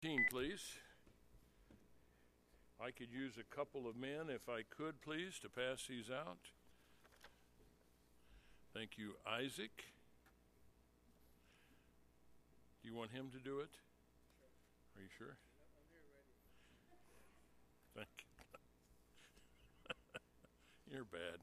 Please. I could use a couple of men, if I could, please, to pass these out. Thank you, Isaac. Do you want him to do it? Are you sure? Thank you. You're bad.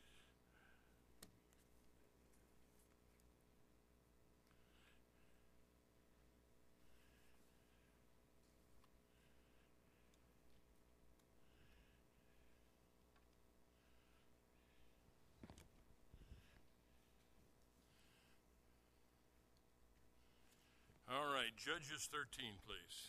All right, Judges 13, please.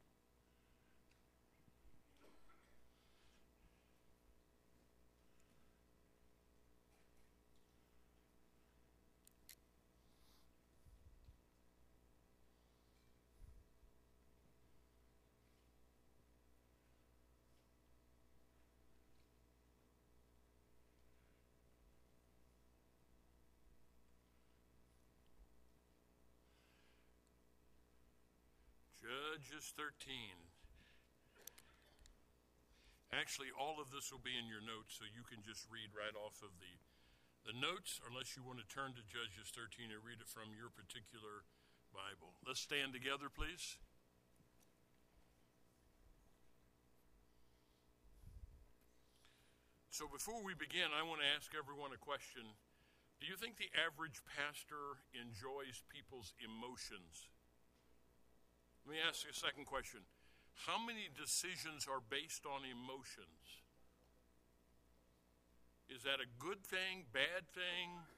Judges 13. Actually, all of this will be in your notes, so you can just read right off of the notes, unless you want to turn to Judges 13 and read it from your particular Bible. Let's stand together, please. So before we begin, I want to ask everyone a question. Do you think the average pastor enjoys people's emotions? Let me ask you a second question. How many decisions are based on emotions? Is that a good thing, bad thing?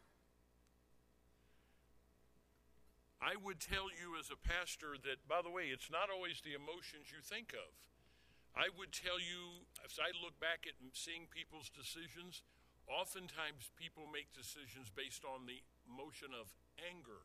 I would tell you as a pastor that, by the way, it's not always the emotions you think of. I would tell you, as I look back at seeing people's decisions, oftentimes people make decisions based on the emotion of anger.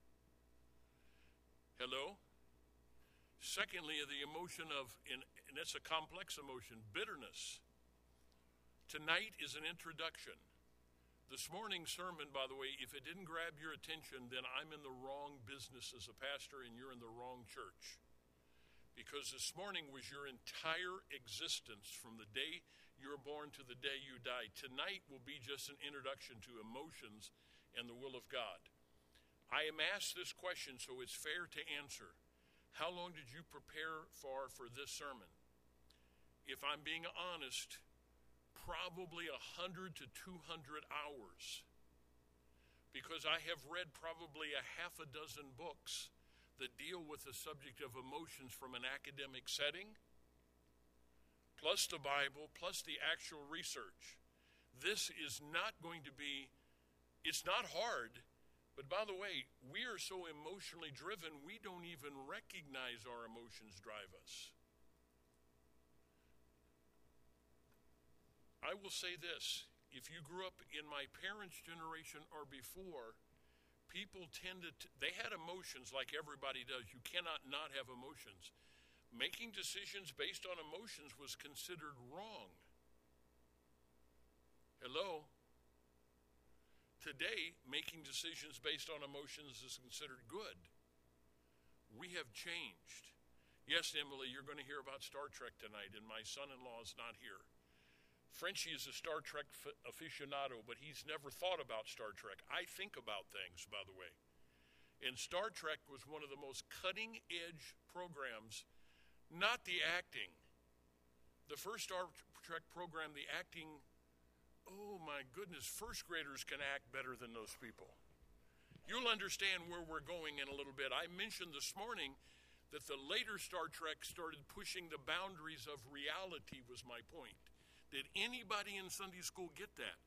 Hello? Secondly, the emotion of, and that's a complex emotion, bitterness. Tonight is an introduction. This morning's sermon, by the way, if it didn't grab your attention, then I'm in the wrong business as a pastor and you're in the wrong church. Because this morning was your entire existence from the day you were born to the day you die. Tonight will be just an introduction to emotions and the will of God. I am asked this question, so it's fair to answer. How long did you prepare for this sermon? If I'm being honest, probably 100 to 200 hours. Because I have read probably a half a dozen books that deal with the subject of emotions from an academic setting, plus the Bible, plus the actual research. This is not going to be, it's not hard. But by the way, we are so emotionally driven, we don't even recognize our emotions drive us. I will say this, if you grew up in my parents' generation or before, people tended to, they had emotions like everybody does. You cannot not have emotions. Making decisions based on emotions was considered wrong. Hello? Today, making decisions based on emotions is considered good. We have changed. Yes, Emily, you're going to hear about Star Trek tonight, and my son-in-law is not here. Frenchie is a Star Trek aficionado, but he's never thought about Star Trek. I think about things, by the way. And Star Trek was one of the most cutting-edge programs, not the acting. The first Star Trek program, the acting, oh my goodness, first graders can act better than those people. You'll understand where we're going in a little bit. I mentioned this morning that the later Star Trek started pushing the boundaries of reality was my point. Did anybody in Sunday school get that?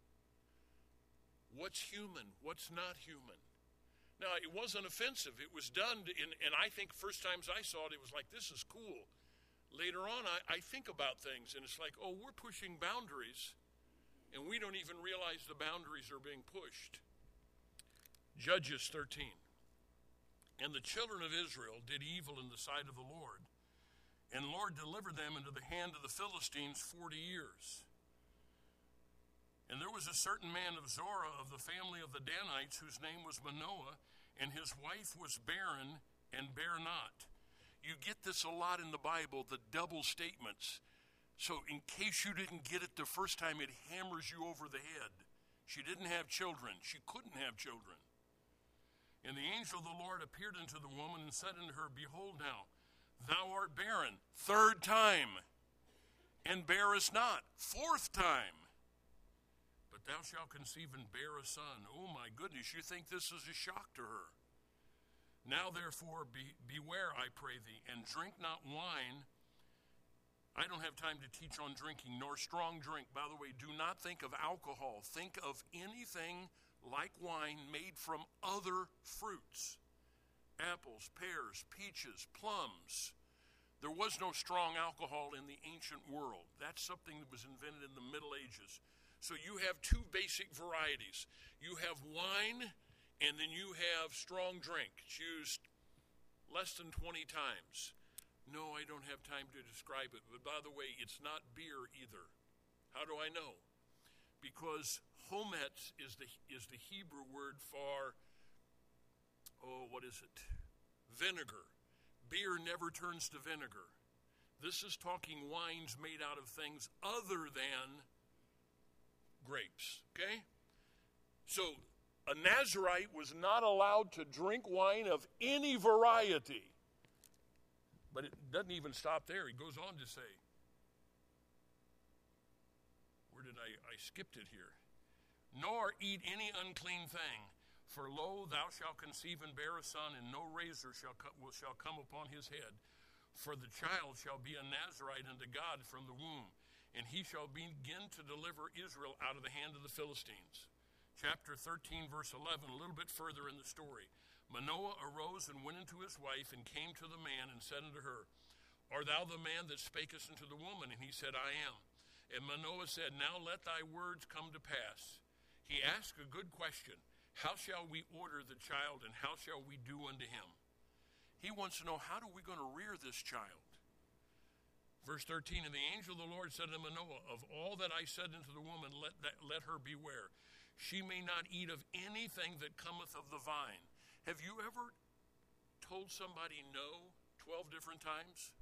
What's human? What's not human? Now, it wasn't offensive. It was done, and I think first times I saw it, it was like, this is cool. Later on, I think about things, and it's like, oh, we're pushing boundaries, and we don't even realize the boundaries are being pushed. Judges 13. And the children of Israel did evil in the sight of the Lord, and the Lord delivered them into the hand of the Philistines 40 years. And there was a certain man of Zorah of the family of the Danites, whose name was Manoah, and his wife was barren and bare not. You get this a lot in the Bible, the double statements. So in case you didn't get it the first time, it hammers you over the head. She didn't have children. She couldn't have children. And the angel of the Lord appeared unto the woman and said unto her, Behold now, thou art barren. Third time. And bearest not. Fourth time. But thou shalt conceive and bear a son. Oh my goodness, you think this is a shock to her. Now therefore beware, I pray thee, and drink not wine. I don't have time to teach on drinking, nor strong drink. By the way, do not think of alcohol. Think of anything like wine made from other fruits. Apples, pears, peaches, plums. There was no strong alcohol in the ancient world. That's something that was invented in the Middle Ages. So you have two basic varieties. You have wine, and then you have strong drink. It's used less than 20 times. No, I don't have time to describe it. But by the way, it's not beer either. How do I know? Because hometz is the Hebrew word for, what is it? Vinegar. Beer never turns to vinegar. This is talking wines made out of things other than grapes, okay? So a Nazirite was not allowed to drink wine of any variety. But it doesn't even stop there. He goes on to say, where did I skipped it here. Nor eat any unclean thing, for lo, thou shalt conceive and bear a son, and no razor shall come upon his head. For the child shall be a Nazirite unto God from the womb, and he shall begin to deliver Israel out of the hand of the Philistines. Chapter 13, verse 11, a little bit further in the story. Manoah arose and went into his wife, and came to the man, and said unto her, Art thou the man that spakest unto the woman? And he said, I am. And Manoah said, Now let thy words come to pass. He asked a good question. How shall we order the child, and how shall we do unto him? He wants to know, how are we going to rear this child? Verse 13, And the angel of the Lord said unto Manoah, Of all that I said unto the woman, let her beware. She may not eat of anything that cometh of the vine. Have you ever told somebody no 12 different times?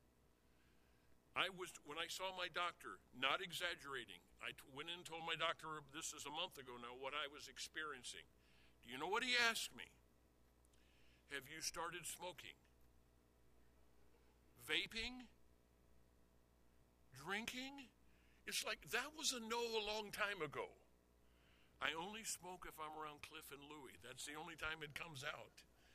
When I saw my doctor, not exaggerating, I went in and told my doctor, this is a month ago now, what I was experiencing. Do you know what he asked me? Have you started smoking? Vaping? Drinking? It's like, that was a no a long time ago. I only smoke if I'm around Cliff and Louie. That's the only time it comes out.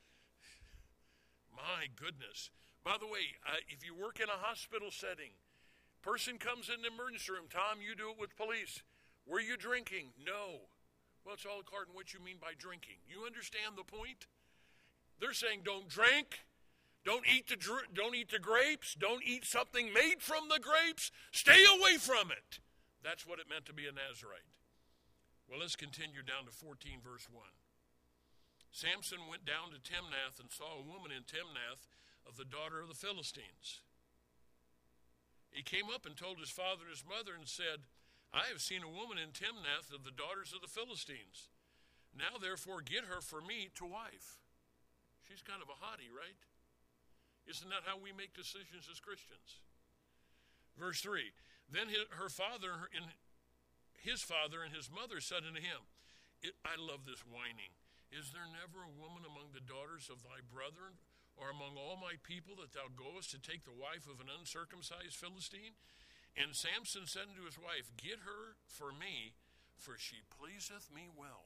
My goodness. By the way, if you work in a hospital setting, person comes in the emergency room, Tom, you do it with police. Were you drinking? No. Well, it's all according to what you mean by drinking. You understand the point? They're saying don't drink, don't eat the grapes, don't eat something made from the grapes, stay away from it. That's what it meant to be a Nazirite. Well, let's continue down to 14, verse 1. Samson went down to Timnath and saw a woman in Timnath of the daughter of the Philistines. He came up and told his father and his mother and said, I have seen a woman in Timnath of the daughters of the Philistines. Now, therefore, get her for me to wife. She's kind of a hottie, right? Isn't that how we make decisions as Christians? Verse 3, Then his father and his mother said unto him, I love this whining. Is there never a woman among the daughters of thy brethren, or among all my people, that thou goest to take the wife of an uncircumcised Philistine? And Samson said unto his wife, Get her for me, for she pleaseth me well.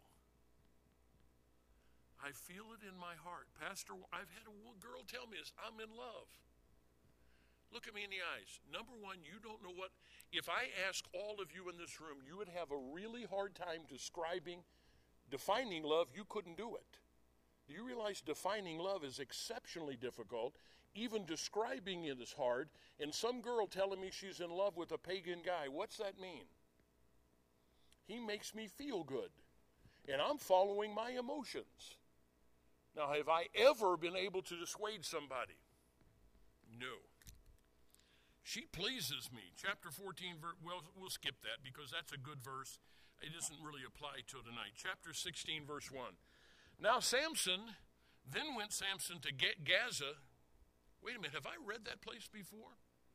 I feel it in my heart. Pastor, I've had a girl tell me this, I'm in love. Look at me in the eyes. Number one, you don't know what, if I ask all of you in this room, you would have a really hard time defining love. You couldn't do it. Do you realize defining love is exceptionally difficult? Even describing it is hard. And some girl telling me she's in love with a pagan guy, what's that mean? He makes me feel good. And I'm following my emotions. Now, have I ever been able to dissuade somebody? No. She pleases me. Chapter 14, we'll skip that because that's a good verse. It doesn't really apply till tonight. Chapter 16, verse 1. Now then went Samson to Gaza, Wait a minute, have I read that place before?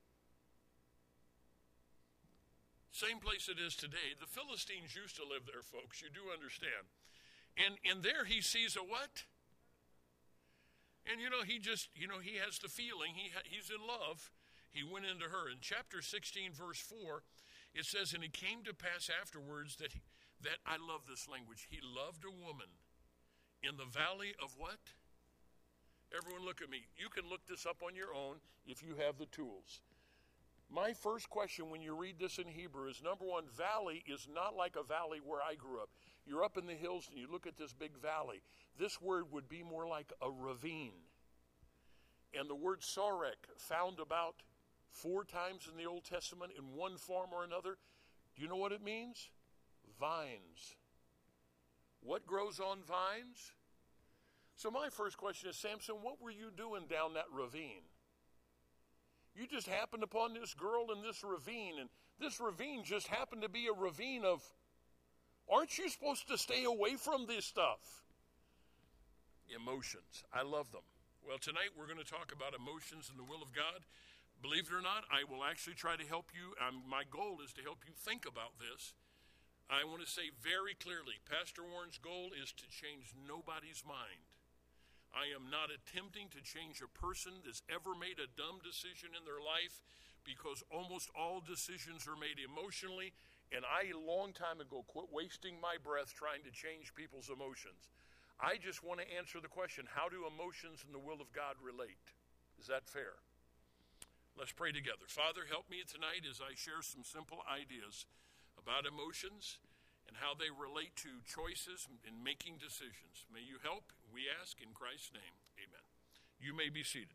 Same place it is today. The Philistines used to live there, folks. You do understand. And there he sees a what? And he has the feeling. He's in love. He went into her. In chapter 16, verse 4, it says, and it came to pass afterwards that I love this language. He loved a woman in the valley of what? Everyone look at me. You can look this up on your own if you have the tools. My first question when you read this in Hebrew is, number one, valley is not like a valley where I grew up. You're up in the hills and you look at this big valley. This word would be more like a ravine. And the word sorek, found about 4 times in the Old Testament in one form or another. Do you know what it means? Vines. What grows on vines? So my first question is, Samson, what were you doing down that ravine? You just happened upon this girl in this ravine, and this ravine just happened to be a ravine of, aren't you supposed to stay away from this stuff? Emotions. I love them. Well, tonight we're going to talk about emotions and the will of God. Believe it or not, I will actually try to help you. My goal is to help you think about this. I want to say very clearly, Pastor Warren's goal is to change nobody's mind. I am not attempting to change a person that's ever made a dumb decision in their life, because almost all decisions are made emotionally, and I, a long time ago, quit wasting my breath trying to change people's emotions. I just want to answer the question, how do emotions and the will of God relate? Is that fair? Let's pray together. Father, help me tonight as I share some simple ideas about emotions and how they relate to choices and making decisions. May you help, we ask in Christ's name. Amen. You may be seated.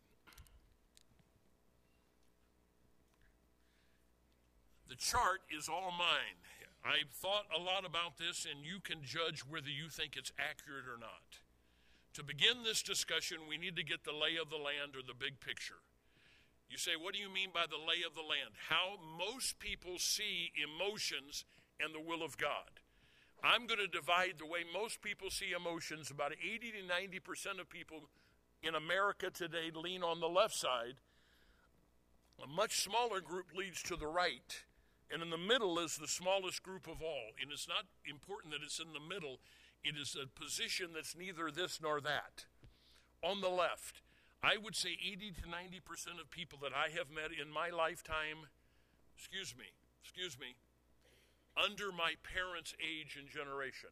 The chart is all mine. I've thought a lot about this, and you can judge whether you think it's accurate or not. To begin this discussion, we need to get the lay of the land, or the big picture. You say, what do you mean by the lay of the land? How most people see emotions and the will of God. I'm going to divide the way most people see emotions. About 80 to 90% of people in America today lean on the left side. A much smaller group leads to the right. And in the middle is the smallest group of all. And it's not important that it's in the middle. It is a position that's neither this nor that. On the left, I would say 80 to 90% of people that I have met in my lifetime, excuse me, under my parents' age and generation.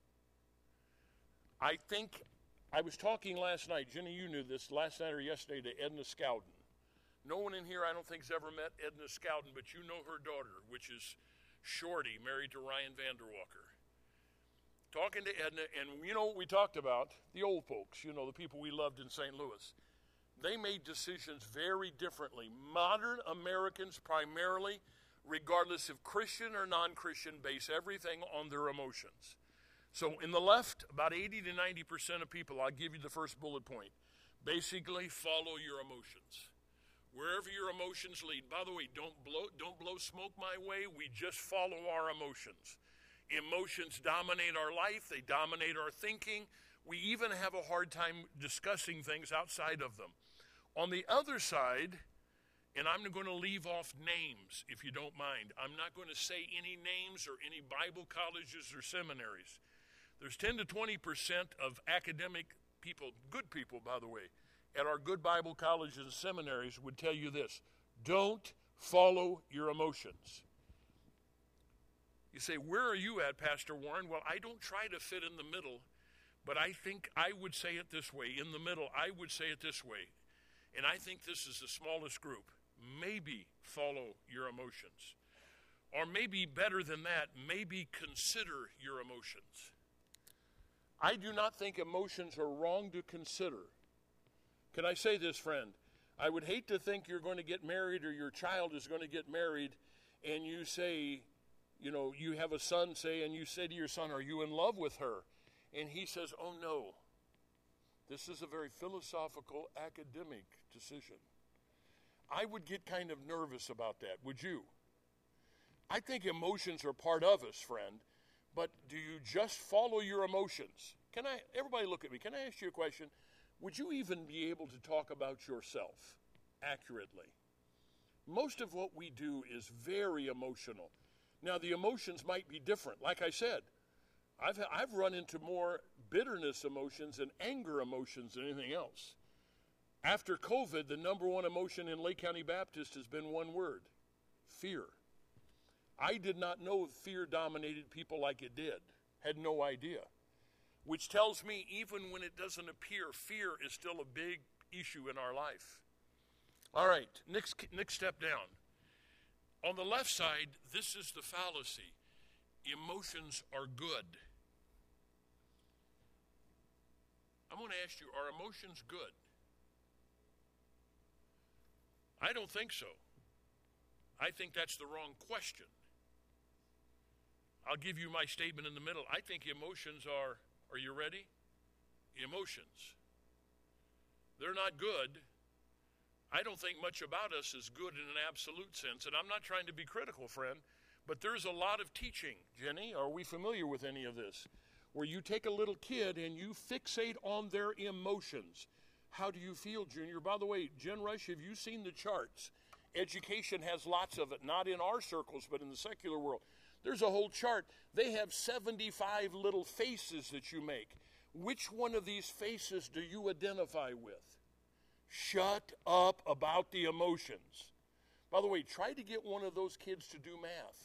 I think, I was talking last night, Jenny, you knew this, last night or yesterday, to Edna Scowden. No one in here, I don't think, has ever met Edna Scowden, but you know her daughter, which is Shorty, married to Ryan Vanderwalker. Talking to Edna, and you know what we talked about? The old folks, you know, the people we loved in St. Louis. They made decisions very differently. Modern Americans primarily, regardless of Christian or non-Christian, base everything on their emotions. So in the left, about 80 to 90% of people, I'll give you the first bullet point, basically follow your emotions. Wherever your emotions lead. By the way, don't blow smoke my way. We just follow our emotions. Emotions dominate our life. They dominate our thinking. We even have a hard time discussing things outside of them. On the other side, and I'm going to leave off names if you don't mind. I'm not going to say any names or any Bible colleges or seminaries. There's 10 to 20% of academic people, good people, by the way, at our good Bible colleges and seminaries would tell you this: don't follow your emotions. You say, where are you at, Pastor Warren? Well, I don't try to fit in the middle, but I think I would say it this way. In the middle, I would say it this way. And I think this is the smallest group. Maybe follow your emotions. Or maybe better than that, maybe consider your emotions. I do not think emotions are wrong to consider. Can I say this, friend? I would hate to think you're going to get married or your child is going to get married and you say, you know, you have a son, say, and you say to your son, are you in love with her? And he says, oh no. This is a very philosophical, academic decision. I would get kind of nervous about that, would you? I think emotions are part of us, friend, but do you just follow your emotions? Everybody look at me, can I ask you a question? Would you even be able to talk about yourself? accurately. Most of what we do is very emotional. Now, the emotions might be different. Like I said, I've run into more bitterness emotions and anger emotions than anything else. After COVID, the number one emotion in Lake County Baptist has been one word: fear. I did not know fear dominated people like it did. Had no idea. Which tells me even when it doesn't appear, fear is still a big issue in our life. All right, next step down. On the left side, this is the fallacy. Emotions are good. I'm going to ask you, are emotions good? I don't think so. I think that's the wrong question. I'll give you my statement in the middle. I think emotions are you ready? Emotions. They're not good. I don't think much about us is good in an absolute sense, and I'm not trying to be critical, friend, but there's a lot of teaching, Jenny, are we familiar with any of this, where you take a little kid and you fixate on their emotions. How do you feel, Junior? By the way, Jen Rush, have you seen the charts? Education has lots of it, not in our circles, but in the secular world. There's a whole chart. They have 75 little faces that you make. Which one of these faces do you identify with? Shut up about the emotions. By the way, try to get one of those kids to do math.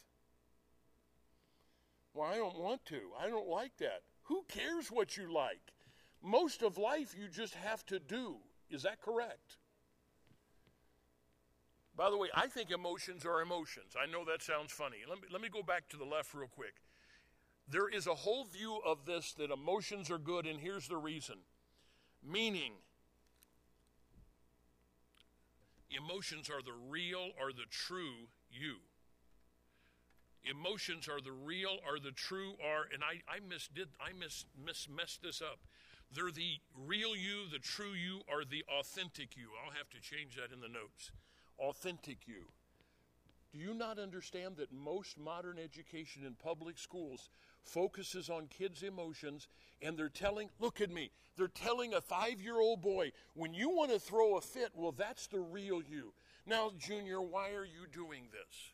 Well, I don't want to. I don't like that. Who cares what you like? Most of life you just have to do. Is that correct? By the way, I think emotions are emotions. I know that sounds funny. Let me go back to the left real quick. There is a whole view of this that emotions are good, and here's the reason. Meaning, emotions are the real or the true you. Emotions are the real or the true are, and I messed this up. They're the real you, the true you, or the authentic you. I'll have to change that in the notes. Authentic you. Do you not understand that most modern education in public schools focuses on kids' emotions, and they're telling, look at me, they're telling a 5-year-old boy, when you want to throw a fit, well, that's the real you. Now, Junior, why are you doing this?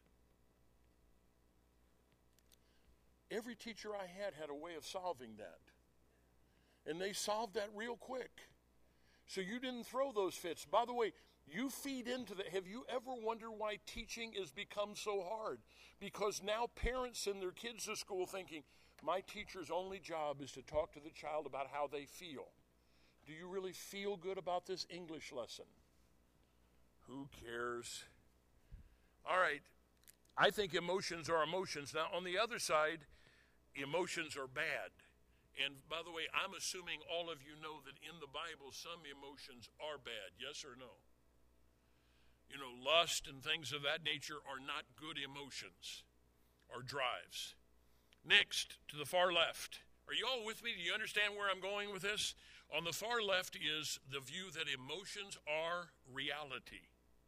Every teacher I had a way of solving that. And they solved that real quick. So you didn't throw those fits. By the way, you feed into that. Have you ever wondered why teaching has become so hard? Because now parents send their kids to school thinking, my teacher's only job is to talk to the child about how they feel. Do you really feel good about this English lesson? Who cares? All right. I think emotions are emotions. Now, on the other side, emotions are bad. And by the way, I'm assuming all of you know that in the Bible, some emotions are bad. Yes or no? You know, lust and things of that nature are not good emotions or drives. Next, to the far left. Are you all with me? Do you understand where I'm going with this? On the far left is the view that emotions are reality.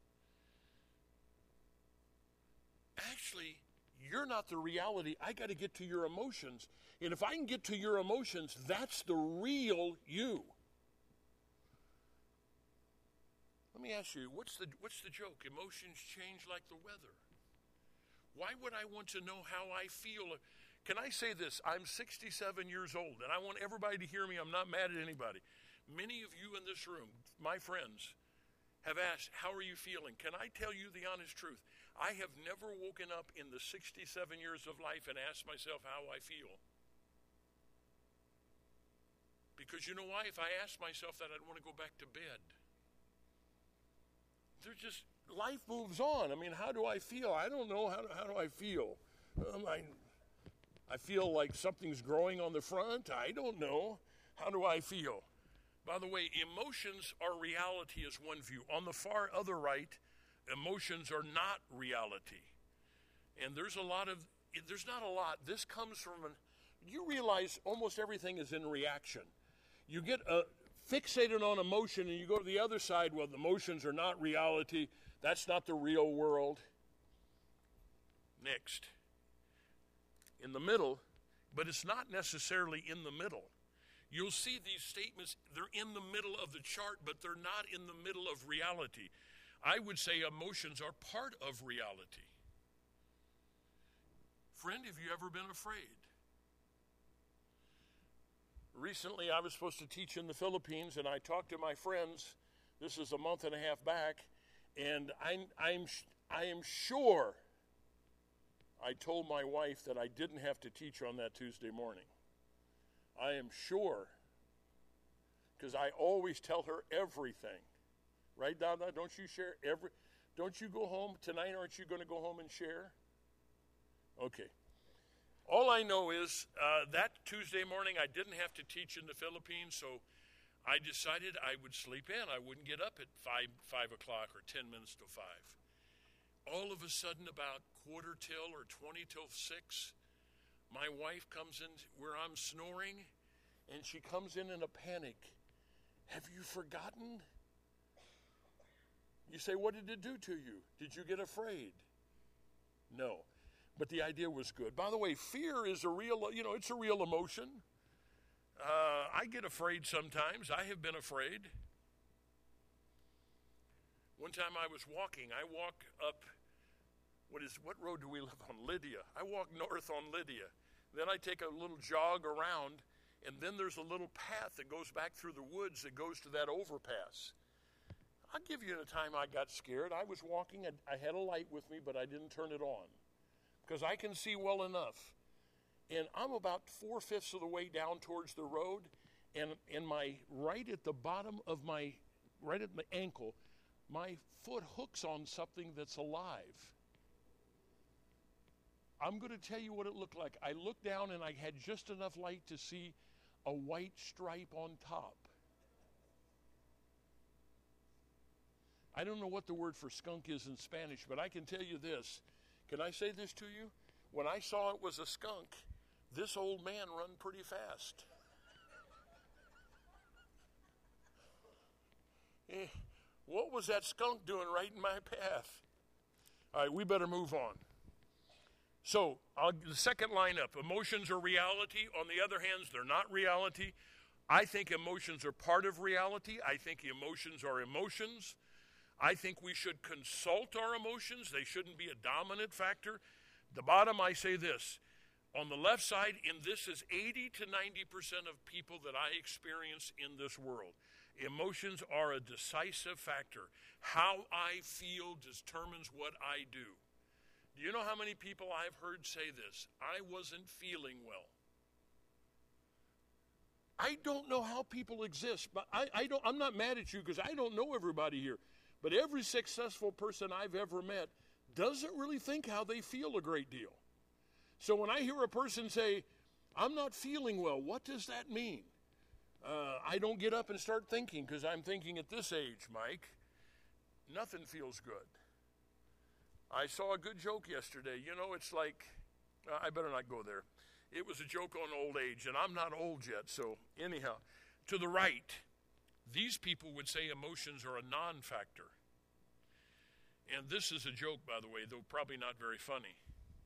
Actually, you're not the reality. I got to get to your emotions. And if I can get to your emotions, that's the real you. Let me ask you, what's the joke? Emotions change like the weather. Why would I want to know how I feel? Can I say this? I'm 67 years old, and I want everybody to hear me. I'm not mad at anybody. Many of you in this room, my friends, have asked, how are you feeling? Can I tell you the honest truth? I have never woken up in the 67 years of life and asked myself how I feel. Because you know why? If I asked myself that, I'd want to go back to bed. Life moves on. I mean, how do I feel? I don't know. How do I feel? I feel like something's growing on the front. I don't know. How do I feel? By the way, emotions are reality is one view. On the far other right, emotions are not reality. And there's not a lot. This comes from you realize almost everything is in reaction. You get fixated on emotion and you go to the other side, well, the emotions are not reality. That's not the real world. Next. In the middle, but it's not necessarily in the middle. You'll see these statements, they're in the middle of the chart, but they're not in the middle of reality. I would say emotions are part of reality. Friend, have you ever been afraid? Recently, I was supposed to teach in the Philippines, and I talked to my friends. This is a month and a half back, and I am sure I told my wife that I didn't have to teach on that Tuesday morning. I am sure, because I always tell her everything. Right, Donna? Don't you share don't you go home tonight? Aren't you going to go home and share? Okay. All I know is that Tuesday morning I didn't have to teach in the Philippines, so I decided I would sleep in. I wouldn't get up at 5 o'clock or 10 minutes to 5. All of a sudden, about 5:45 or 20 till 6, my wife comes in where I'm snoring, and she comes in a panic. Have you forgotten? You say, what did it do to you? Did you get afraid? No. But the idea was good. By the way, fear is a real, it's a real emotion. I get afraid sometimes. I have been afraid. One time I was walking. I walk up, what road do we live on? Lydia. I walk north on Lydia. Then I take a little jog around, and then there's a little path that goes back through the woods that goes to that overpass. I'll give you the time I got scared. I was walking, I had a light with me, but I didn't turn it on because I can see well enough. And I'm about 4/5 of the way down towards the road, and right at the bottom of right at my ankle, my foot hooks on something that's alive. I'm going to tell you what it looked like. I looked down, and I had just enough light to see a white stripe on top. I don't know what the word for skunk is in Spanish, but I can tell you this. Can I say this to you? When I saw it was a skunk, this old man run pretty fast. What was that skunk doing right in my path? All right, we better move on. So, the second lineup, emotions are reality. On the other hand, they're not reality. I think emotions are part of reality. I think emotions are emotions. I think we should consult our emotions. They shouldn't be a dominant factor. The bottom, I say this. On the left side, this is 80 to 90% of people that I experience in this world. Emotions are a decisive factor. How I feel determines what I do. Do you know how many people I've heard say this? I wasn't feeling well. I don't know how people exist, but I'm not mad at you because I don't know everybody here. But every successful person I've ever met doesn't really think how they feel a great deal. So when I hear a person say, I'm not feeling well, what does that mean? I don't get up and start thinking because I'm thinking at this age, Mike, nothing feels good. I saw a good joke yesterday. It's like, I better not go there. It was a joke on old age, and I'm not old yet. So anyhow, to the right, these people would say emotions are a non-factor. And this is a joke, by the way, though probably not very funny.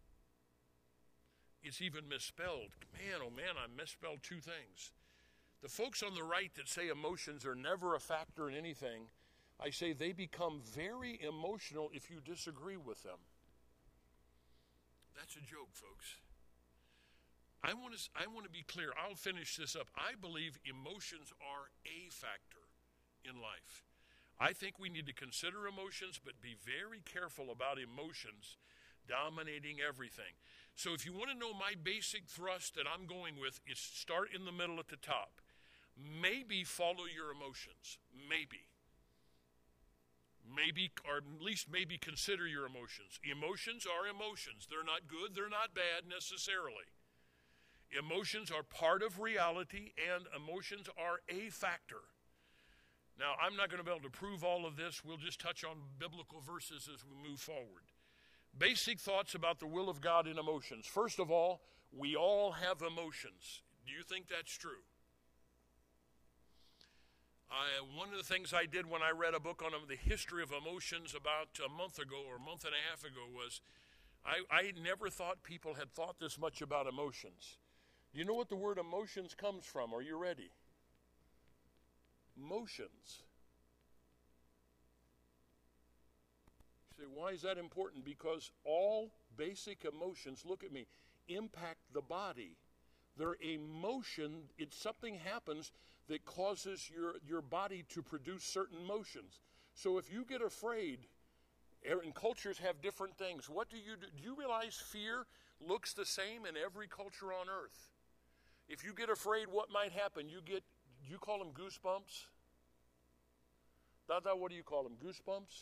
It's even misspelled. Man, oh man, I misspelled two things. The folks on the right that say emotions are never a factor in anything, I say they become very emotional if you disagree with them. That's a joke, folks. I want to be clear. I'll finish this up. I believe emotions are a factor in life. I think we need to consider emotions, but be very careful about emotions dominating everything. So if you want to know my basic thrust that I'm going with, is start in the middle at the top. Maybe follow your emotions. Maybe, or at least maybe consider your emotions. Emotions are emotions. They're not good, they're not bad necessarily. Emotions are part of reality, and emotions are a factor. Now, I'm not going to be able to prove all of this. We'll just touch on biblical verses as we move forward. Basic thoughts about the will of God in emotions. First of all, we all have emotions. Do you think that's true? One of the things I did when I read a book on the history of emotions about a month ago or a month and a half ago was I never thought people had thought this much about emotions. Do you know what the word emotions comes from? Are you ready? Motions. say, why is that important? Because all basic emotions, look at me, impact the body. Their emotion, something happens that causes your body to produce certain motions. So if you get afraid, and cultures have different things, what do? Do you realize fear looks the same in every culture on earth? If you get afraid, what might happen? You call them goosebumps? Dada, what do you call them? Goosebumps?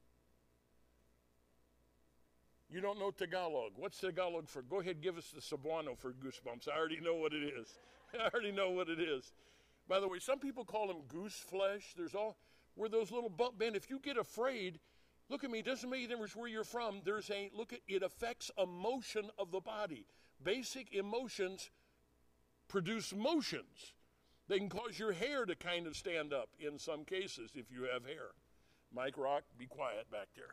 You don't know Tagalog. What's Tagalog for? Go ahead, give us the Cebuano for goosebumps. I already know what it is. I already know what it is. By the way, some people call them goose flesh. Where those little bump bend. If you get afraid, look at me, it doesn't make any difference where you're from. It affects emotion of the body. Basic emotions produce motions. They can cause your hair to kind of stand up in some cases if you have hair. Mike Rock, be quiet back there.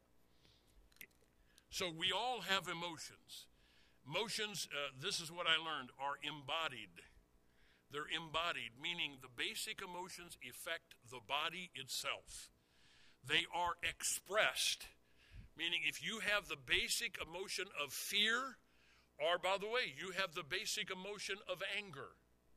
So we all have emotions. Emotions, this is what I learned, are embodied. They're embodied, meaning the basic emotions affect the body itself. They are expressed, meaning if you have the basic emotion of fear, or by the way, you have the basic emotion of anger.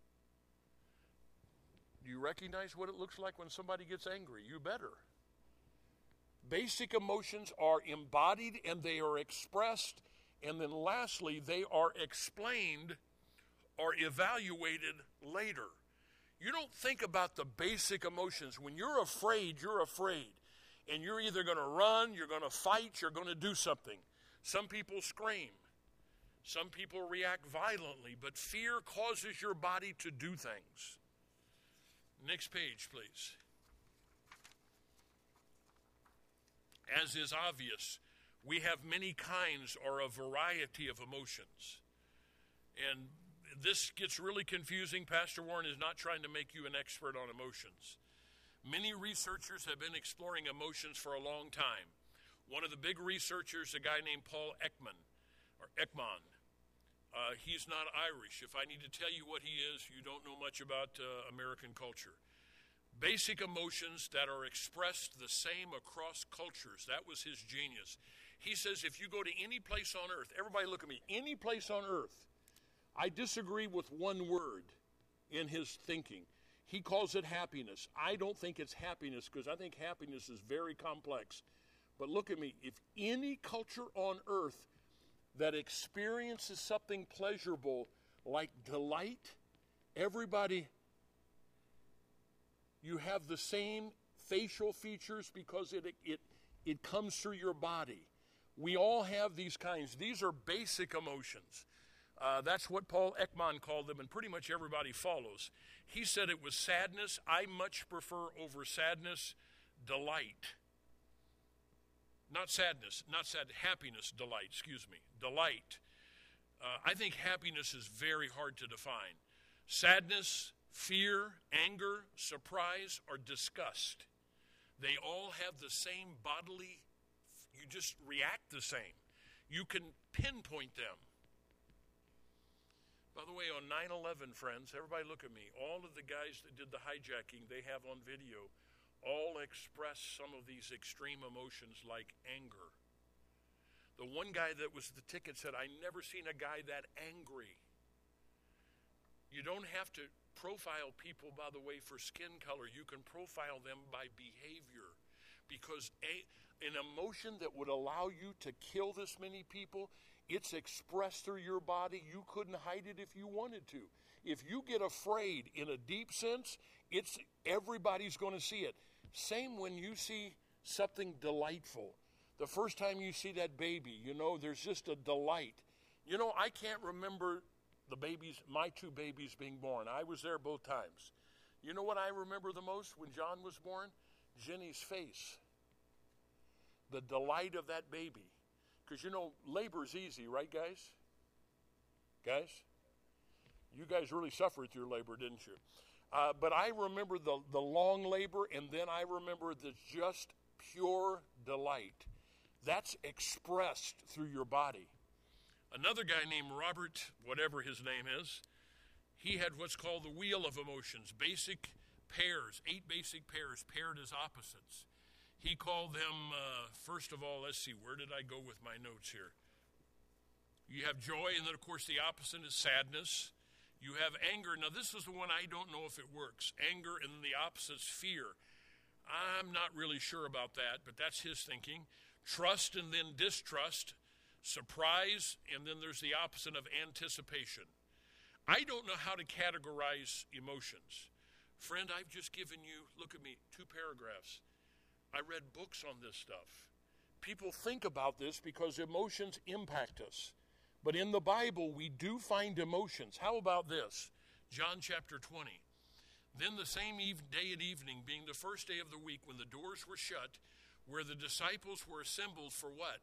Do you recognize what it looks like when somebody gets angry? You better. Basic emotions are embodied and they are expressed. And then lastly, they are explained or evaluated later. You don't think about the basic emotions. When you're afraid, you're afraid. And you're either going to run, you're going to fight, you're going to do something. Some people scream. Some people react violently. But fear causes your body to do things. Next page, please. As is obvious, we have many kinds or a variety of emotions. And this gets really confusing. Pastor Warren is not trying to make you an expert on emotions. Many researchers have been exploring emotions for a long time. One of the big researchers, a guy named Paul Ekman. He's not Irish. If I need to tell you what he is, you don't know much about American culture. Basic emotions that are expressed the same across cultures. That was his genius. He says if you go to any place on earth, everybody look at me, any place on earth, I disagree with one word in his thinking. He calls it happiness. I don't think it's happiness because I think happiness is very complex. But look at me, if any culture on earth that experiences something pleasurable like delight, everybody, you have the same facial features because it comes through your body. We all have these kinds. These are basic emotions. That's what Paul Ekman called them, and pretty much everybody follows. He said it was sadness. I much prefer over sadness, delight. Not sadness, happiness, delight, delight. I think happiness is very hard to define. Sadness, fear, anger, surprise, or disgust. They all have the same bodily, you just react the same. You can pinpoint them. By the way, on 9/11, friends, everybody look at me. All of the guys that did the hijacking, they have on video, all express some of these extreme emotions like anger. The one guy that was the ticket said, I never seen a guy that angry. You don't have to profile people, by the way, for skin color. You can profile them by behavior. Because an emotion that would allow you to kill this many people, it's expressed through your body. You couldn't hide it if you wanted to. If you get afraid in a deep sense, everybody's going to see it. Same when you see something delightful. The first time you see that baby, there's just a delight. I can't remember my two babies being born. I was there both times. You know what I remember the most when John was born? Jenny's face. The delight of that baby. Because labor's easy, right, guys? Guys? You guys really suffered through labor, didn't you? But I remember the long labor, and then I remember the just pure delight. That's expressed through your body. Another guy named Robert, whatever his name is, he had what's called the wheel of emotions, 8 basic pairs, paired as opposites. He called them, first of all, let's see, where did I go with my notes here? You have joy, and then, of course, the opposite is sadness. You have anger. Now, this is the one I don't know if it works. Anger, and then the opposite is fear. I'm not really sure about that, but that's his thinking. Trust and then distrust. Surprise, and then there's the opposite of anticipation. I don't know how to categorize emotions. Friend, I've just given you, look at me, 2 paragraphs. I read books on this stuff. People think about this because emotions impact us. But in the Bible, we do find emotions. How about this? John chapter 20. Then the same day at evening, being the first day of the week, when the doors were shut, where the disciples were assembled for what?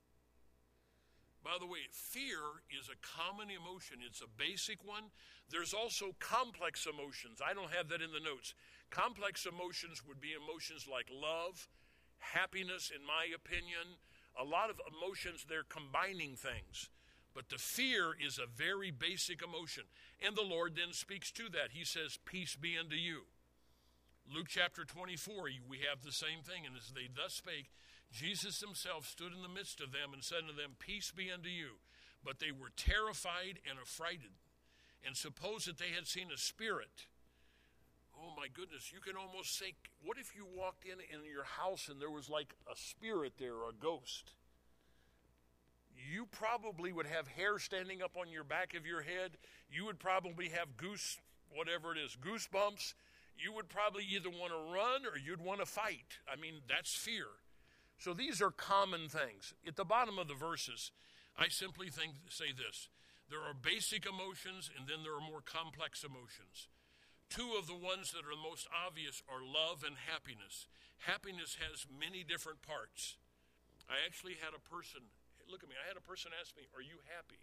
By the way, fear is a common emotion. It's a basic one. There's also complex emotions. I don't have that in the notes. Complex emotions would be emotions like love, happiness, in my opinion. A lot of emotions, they're combining things. But the fear is a very basic emotion. And the Lord then speaks to that. He says, peace be unto you. Luke chapter 24, we have the same thing. And as they thus spake, Jesus himself stood in the midst of them and said unto them, peace be unto you. But they were terrified and affrighted, and supposed that they had seen a spirit. Oh my goodness, you can almost think, what if you walked in your house and there was like a spirit there or a ghost? You probably would have hair standing up on your back of your head. You would probably have goosebumps. You would probably either want to run or you'd want to fight. I mean, that's fear. So these are common things. At the bottom of the verses, I simply say this. There are basic emotions, and then there are more complex emotions. 2 of the ones that are the most obvious are love and happiness. Happiness has many different parts. I actually had a person, look at me, I had a person ask me, are you happy?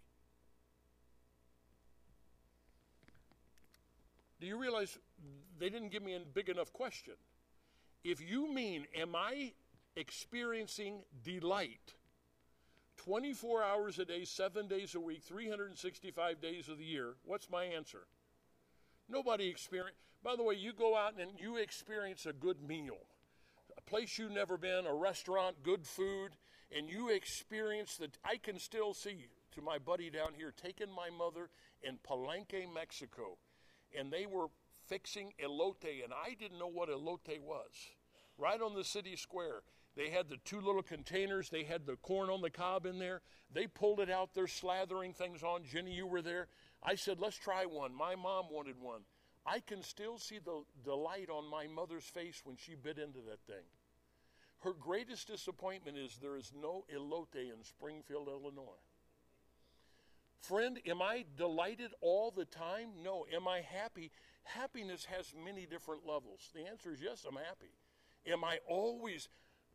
Do you realize they didn't give me a big enough question? If you mean, am I experiencing delight 24 hours a day, 7 days a week, 365 days of the year, what's my answer? Nobody experience. By the way, you go out and you experience a good meal, a place you've never been, a restaurant, good food, and you experience that. I can still see, to my buddy down here, taking my mother in Palenque, Mexico, and they were fixing elote, and I didn't know what elote was. Right on the city square. They had the 2 little containers. They had the corn on the cob in there. They pulled it out. They're slathering things on. Jenny, you were there. I said, let's try one. My mom wanted one. I can still see the delight on my mother's face when she bit into that thing. Her greatest disappointment is there is no elote in Springfield, Illinois. Friend, am I delighted all the time? No. Am I happy? Happiness has many different levels. The answer is yes, I'm happy. Am I always...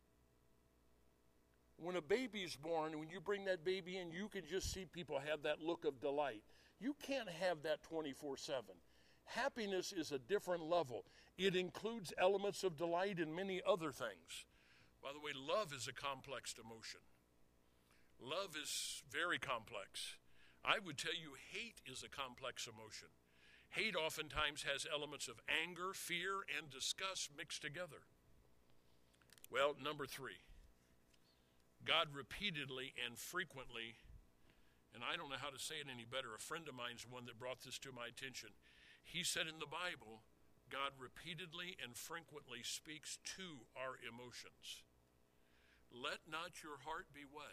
When a baby's born, when you bring that baby in, you can just see people have that look of delight. You can't have that 24/7. Happiness is a different level. It includes elements of delight and many other things. By the way, love is a complex emotion. Love is very complex. I would tell you hate is a complex emotion. Hate oftentimes has elements of anger, fear, and disgust mixed together. Well, number 3. God repeatedly and frequently, and I don't know how to say it any better, a friend of mine's one that brought this to my attention. He said in the Bible, God repeatedly and frequently speaks to our emotions. Let not your heart be what?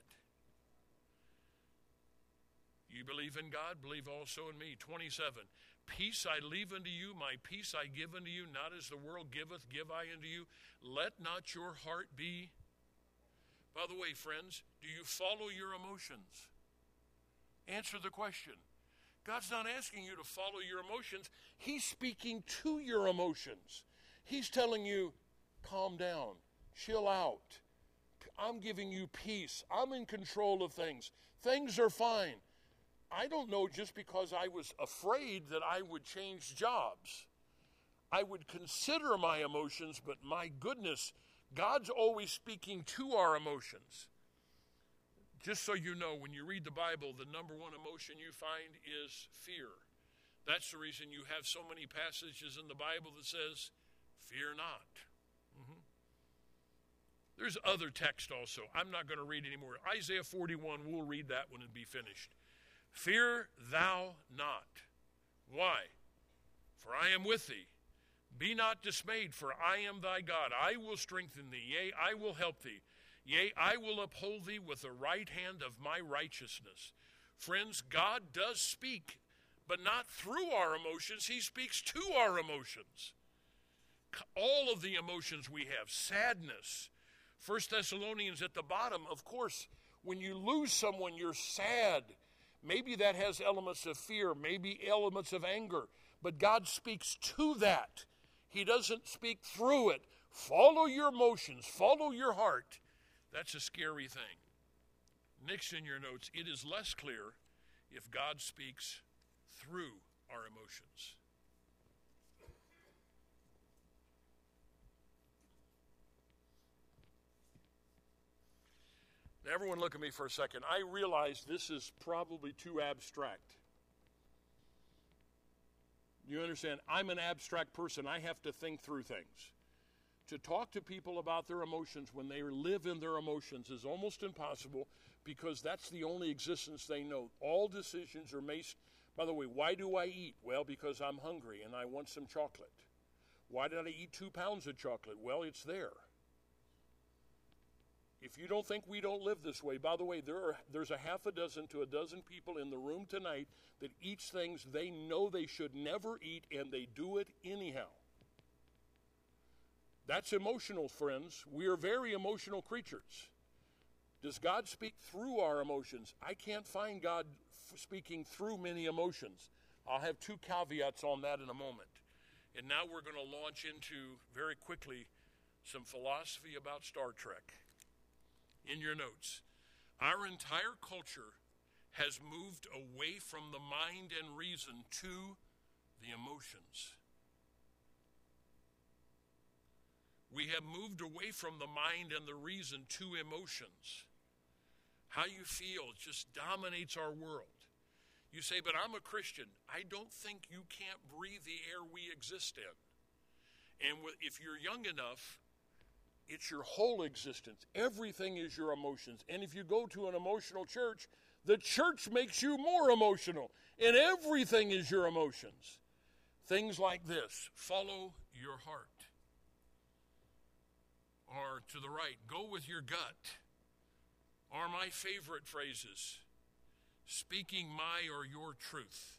You believe in God, believe also in me. 27, peace I leave unto you, my peace I give unto you, not as the world giveth, give I unto you. Let not your heart be. By the way, friends, do you follow your emotions? Answer the question. God's not asking you to follow your emotions. He's speaking to your emotions. He's telling you, calm down, chill out. I'm giving you peace. I'm in control of things. Things are fine. I don't know, just because I was afraid that I would change jobs. I would consider my emotions, but my goodness, God's always speaking to our emotions. Just so you know, when you read the Bible, the number 1 emotion you find is fear. That's the reason you have so many passages in the Bible that says, fear not. There's other text also. I'm not going to read anymore. Isaiah 41, we'll read that one and be finished. Fear thou not. Why? For I am with thee. Be not dismayed, for I am thy God. I will strengthen thee, yea, I will help thee. Yea, I will uphold thee with the right hand of my righteousness. Friends, God does speak, but not through our emotions. He speaks to our emotions. All of the emotions we have, sadness. 1 Thessalonians at the bottom, of course, when you lose someone, you're sad. Maybe that has elements of fear, maybe elements of anger, but God speaks to that. He doesn't speak through it. Follow your emotions, follow your heart. That's a scary thing. Next in your notes, it is less clear if God speaks through our emotions. Now, everyone look at me for a second. I realize this is probably too abstract. You understand? I'm an abstract person. I have to think through things. To talk to people about their emotions when they live in their emotions is almost impossible because that's the only existence they know. All decisions are made. By the way, why do I eat? Well, because I'm hungry and I want some chocolate. Why did I eat 2 pounds of chocolate? Well, it's there. If you don't think we don't live this way, by the way, there's a half a dozen to a dozen people in the room tonight that eat things they know they should never eat, and they do it anyhow. That's emotional, friends. We are very emotional creatures. Does God speak through our emotions? I can't find God speaking through many emotions. I'll have 2 caveats on that in a moment. And now we're going to launch into, very quickly, some philosophy about Star Trek. In your notes, our entire culture has moved away from the mind and reason to the emotions. We have moved away from the mind and the reason to emotions. How you feel just dominates our world. You say, but I'm a Christian. I don't think you can't breathe the air we exist in. And if you're young enough, it's your whole existence. Everything is your emotions. And if you go to an emotional church, the church makes you more emotional. And everything is your emotions. Things like this: follow your heart. Or to the right, go with your gut. Are my favorite phrases: speaking my or your truth.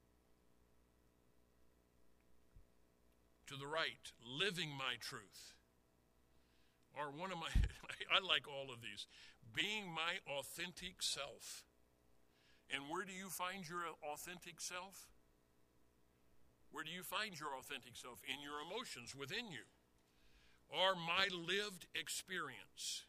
To the right, living my truth. Or one of my, I like all of these, being my authentic self. And where do you find your authentic self? Where do you find your authentic self? In your emotions within you. Or my lived experience.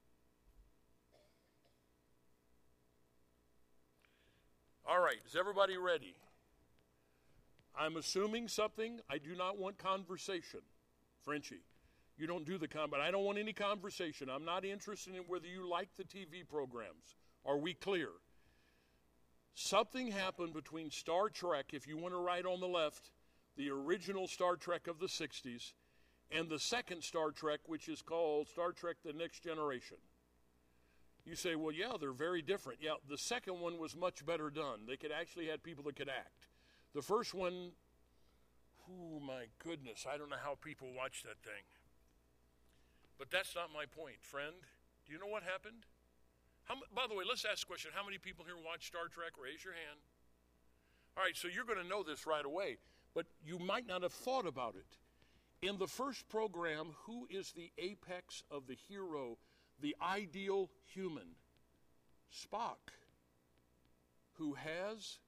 All right, is everybody ready? I'm assuming something. I do not want conversation. Frenchie. You don't do the but I don't want any conversation. I'm not interested in whether you like the TV programs. Are we clear? Something happened between Star Trek, if you want to write on the left, the original Star Trek of the 60s, and the second Star Trek, which is called Star Trek The Next Generation. You say, well, yeah, they're very different. Yeah, the second one was much better done. They could actually had people that could act. The first one, oh my goodness, I don't know how people watch that thing. But that's not my point, friend. Do you know what happened? By the way, let's ask a question. How many people here watch Star Trek? Raise your hand. All right, so you're going to know this right away, but you might not have thought about it. In the first program, who is the apex of the hero, the ideal human? Spock, who has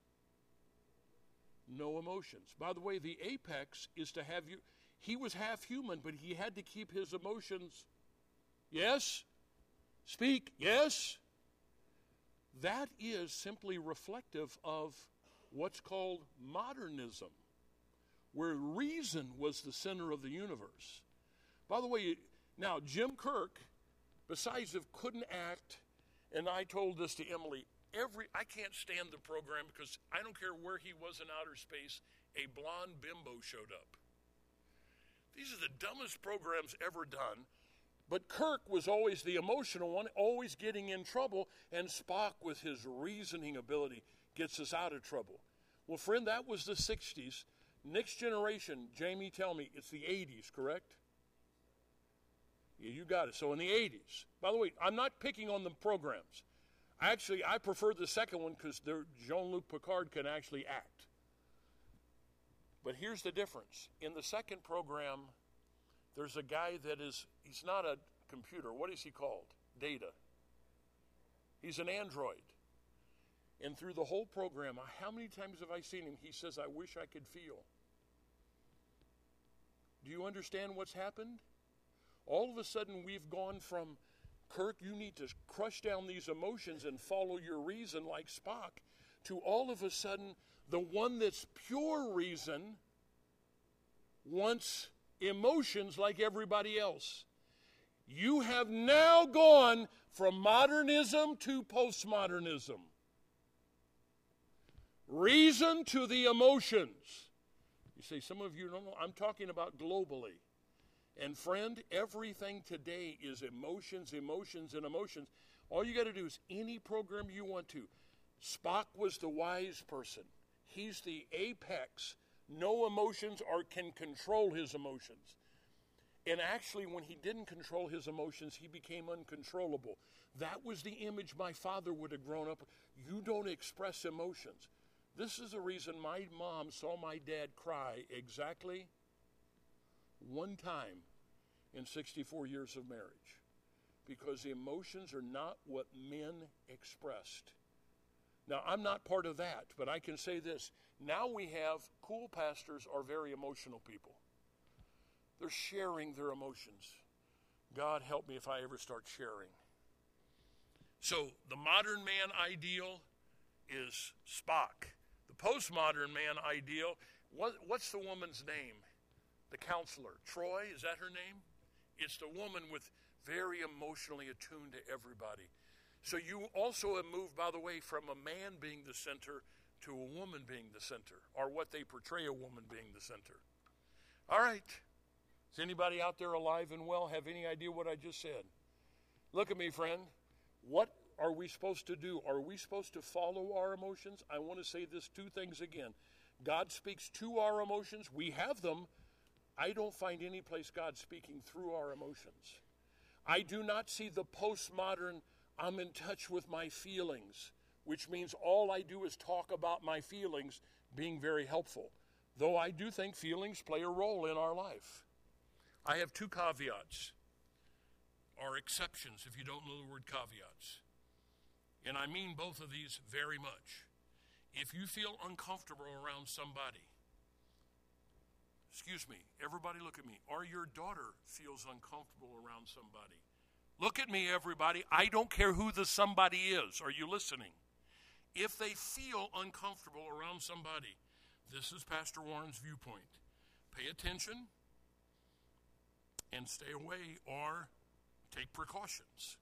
no emotions. By the way, the apex is to have you. He was half human, but he had to keep his emotions. Yes? Speak. Yes? That is simply reflective of what's called modernism, where reason was the center of the universe. By the way, now Jim Kirk, besides if couldn't act, and I told this to Emily, I can't stand the program because I don't care where he was in outer space, a blonde bimbo showed up. These are the dumbest programs ever done. But Kirk was always the emotional one, always getting in trouble, and Spock, with his reasoning ability, gets us out of trouble. Well, friend, that was the 60s. Next generation, Jamie, tell me, it's the 80s, correct? Yeah, you got it. So in the 80s. By the way, I'm not picking on the programs. Actually, I prefer the second one because Jean-Luc Picard can actually act. But here's the difference. In the second program, there's a guy that he's not a computer. What is he called? Data. He's an android. And through the whole program, how many times have I seen him? He says, I wish I could feel. Do you understand what's happened? All of a sudden, we've gone from, Kirk, you need to crush down these emotions and follow your reason like Spock, to all of a sudden, the one that's pure reason wants emotions like everybody else. You have now gone from modernism to postmodernism. Reason to the emotions. You say, some of you don't know, I'm talking about globally. And friend, everything today is emotions, emotions, and emotions. All you got to do is any program you want to. Spock was the wise person. He's the apex. No emotions or can control his emotions. And actually, when he didn't control his emotions, he became uncontrollable. That was the image my father would have grown up with. You don't express emotions. This is the reason my mom saw my dad cry exactly one time in 64 years of marriage. Because the emotions are not what men expressed. Now, I'm not part of that, but I can say this. Now we have cool pastors are very emotional people. They're sharing their emotions. God help me if I ever start sharing. So the modern man ideal is Spock. The postmodern man ideal, what's the woman's name? The counselor. Troy, is that her name? It's the woman with very emotionally attuned to everybody. So you also have moved, by the way, from a man being the center to a woman being the center, or what they portray a woman being the center. All right. Is anybody out there alive and well have any idea what I just said? Look at me, friend. What are we supposed to do? Are we supposed to follow our emotions? I want to say this two things again. God speaks to our emotions. We have them. I don't find any place God speaking through our emotions. I do not see the postmodern, I'm in touch with my feelings, which means all I do is talk about my feelings being very helpful. Though I do think feelings play a role in our life. I have two caveats, or exceptions if you don't know the word caveats. And I mean both of these very much. If you feel uncomfortable around somebody, excuse me, everybody look at me, or your daughter feels uncomfortable around somebody. Look at me, everybody. I don't care who the somebody is. Are you listening? If they feel uncomfortable around somebody, this is Pastor Warren's viewpoint. Pay attention and stay away or take precautions.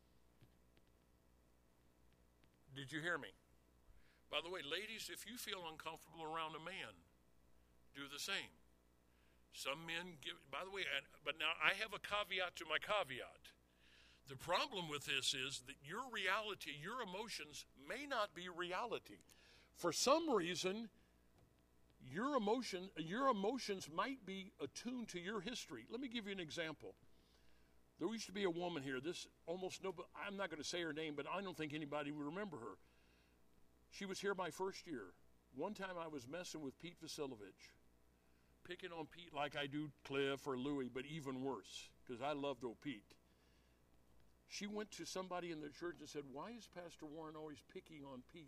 Did you hear me? By the way, ladies, if you feel uncomfortable around a man, do the same. Some men give, by the way, but now I have a caveat to my caveat. The problem with this is that your reality, your emotions may not be reality. For some reason, your emotions might be attuned to your history. Let me give you an example. There used to be a woman here. I'm not going to say her name, but I don't think anybody would remember her. She was here my first year. One time I was messing with Pete Vasilovich, picking on Pete like I do Cliff or Louie, but even worse, because I loved old Pete. She went to somebody in the church and said, "Why is Pastor Warren always picking on Pete?"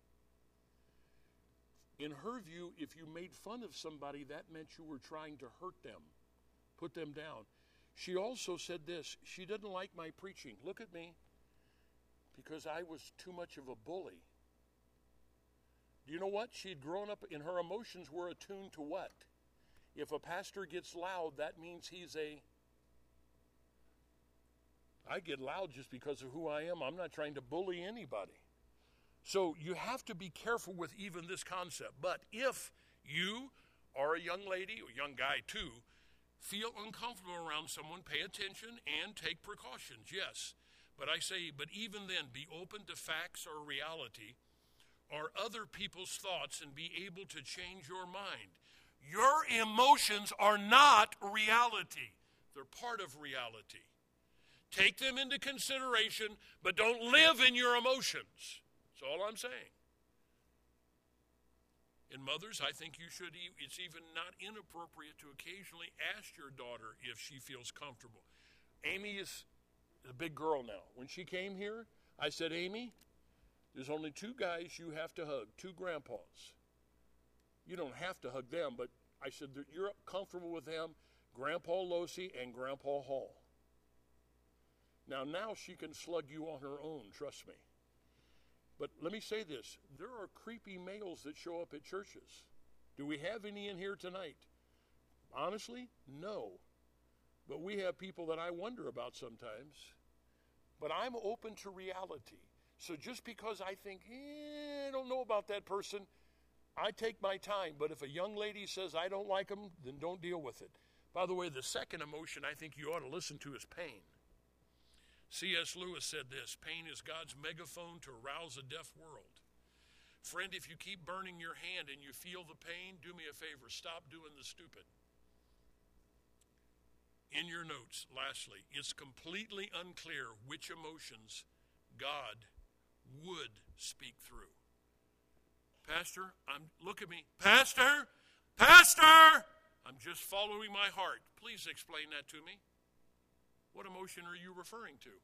In her view, if you made fun of somebody, that meant you were trying to hurt them, put them down. She also said this, she didn't like my preaching. Look at me, because I was too much of a bully. Do you know what? She'd grown up, and her emotions were attuned to what? If a pastor gets loud, that means I get loud just because of who I am. I'm not trying to bully anybody. So you have to be careful with even this concept. But if you are a young lady, or young guy too, feel uncomfortable around someone, pay attention and take precautions, yes. But I say, but even then, be open to facts or reality or other people's thoughts and be able to change your mind. Your emotions are not reality. They're part of reality. Take them into consideration, but don't live in your emotions. That's all I'm saying. And mothers, I think it's even not inappropriate to occasionally ask your daughter if she feels comfortable. Amy is a big girl now. When she came here, I said, Amy, there's only two guys you have to hug, two grandpas. You don't have to hug them, but I said that you're comfortable with them, Grandpa Losi and Grandpa Hall. Now she can slug you on her own, trust me. But let me say this, there are creepy males that show up at churches. Do we have any in here tonight? Honestly, no. But we have people that I wonder about sometimes. But I'm open to reality. So just because I think, I don't know about that person, I take my time. But if a young lady says I don't like them, then don't deal with it. By the way, the second emotion I think you ought to listen to is pain. C.S. Lewis said this, pain is God's megaphone to arouse a deaf world. Friend, if you keep burning your hand and you feel the pain, do me a favor, stop doing the stupid. In your notes, lastly, it's completely unclear which emotions God would speak through. Pastor, look at me. Pastor! I'm just following my heart. Please explain that to me. What emotion are you referring to?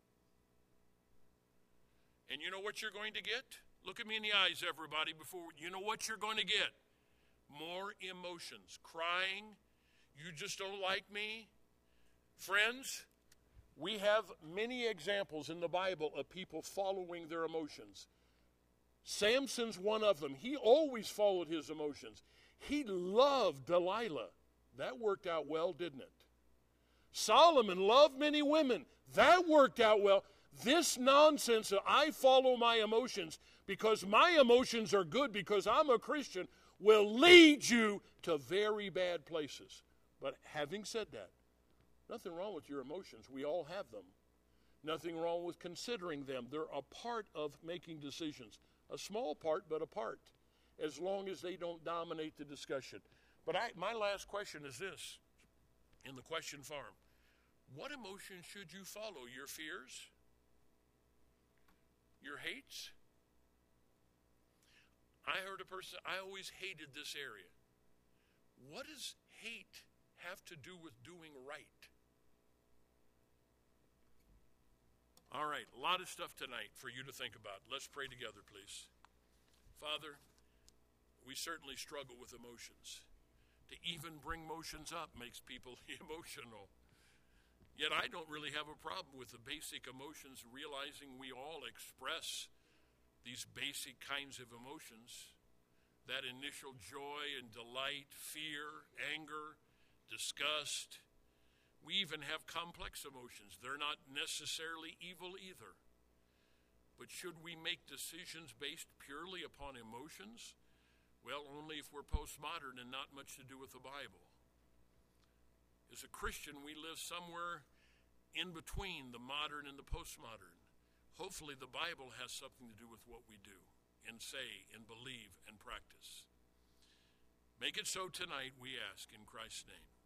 And you know what you're going to get? Look at me in the eyes, everybody, you know what you're going to get? More emotions. Crying. You just don't like me. Friends, we have many examples in the Bible of people following their emotions. Samson's one of them. He always followed his emotions. He loved Delilah. That worked out well, didn't it? Solomon loved many women. That worked out well. This nonsense of I follow my emotions because my emotions are good because I'm a Christian will lead you to very bad places. But having said that, nothing wrong with your emotions. We all have them. Nothing wrong with considering them. They're a part of making decisions. A small part, but a part, as long as they don't dominate the discussion. But my last question is this, in the question farm. What emotion should you follow? Your fears? Your hates? I heard a person, I always hated this area. What does hate have to do with doing right? All right, a lot of stuff tonight for you to think about. Let's pray together, please. Father, we certainly struggle with emotions. To even bring emotions up makes people emotional. Yet I don't really have a problem with the basic emotions, realizing we all express these basic kinds of emotions. That initial joy and delight, fear, anger, disgust. We even have complex emotions. They're not necessarily evil either. But should we make decisions based purely upon emotions? Well, only if we're postmodern and not much to do with the Bible. As a Christian, we live somewhere in between the modern and the postmodern. Hopefully the Bible has something to do with what we do and say and believe and practice. Make it so tonight, we ask in Christ's name.